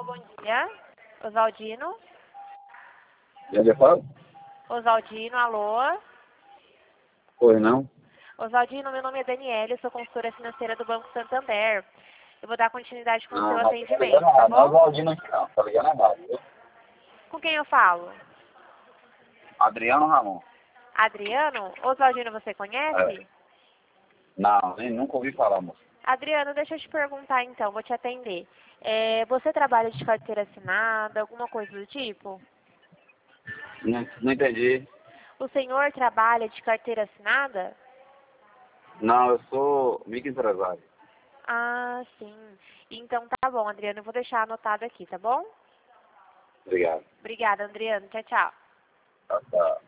bom dia. Oswaldino? Já lhe falo? Oswaldino, alô? Pois não? Oswaldino, meu nome é Daniela, eu sou consultora financeira do Banco Santander. Eu vou dar continuidade com o seu Não, tá atendimento, ligando tá errado. Não é o bom? Valdino aqui não, tá ligando errado, viu? Com quem eu falo? Adriano Ramon. Adriano? Oswaldino, você É. conhece? Não, nem nunca ouvi falar, moço. Adriano, deixa eu te perguntar então, vou te atender. Você trabalha de carteira assinada, alguma coisa do tipo? Não entendi. O senhor trabalha de carteira assinada? Não, eu sou microempresário. Ah, sim. Então tá bom, Adriano, eu vou deixar anotado aqui, tá bom? Obrigado. Obrigada, Adriano. Tchau, tchau. Tá.